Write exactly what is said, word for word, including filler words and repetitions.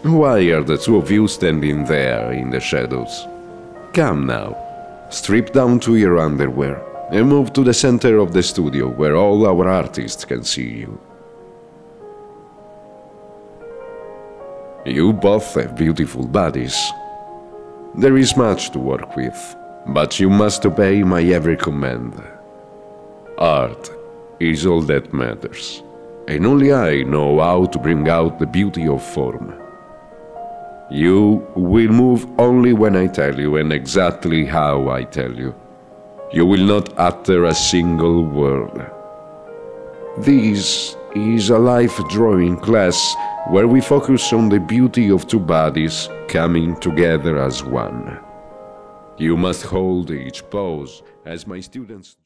Why are the two of you standing there in the shadows? Come now, strip down to your underwear and move to the center of the studio where all our artists can see you. You both have beautiful bodies. There is much to work with, but you must obey my every command. Art is all that matters, and only I know how to bring out the beauty of form. You will move only when I tell you and exactly how I tell you. You will not utter a single word. This is a life drawing class where we focus on the beauty of two bodies coming together as one. You must hold each pose as my students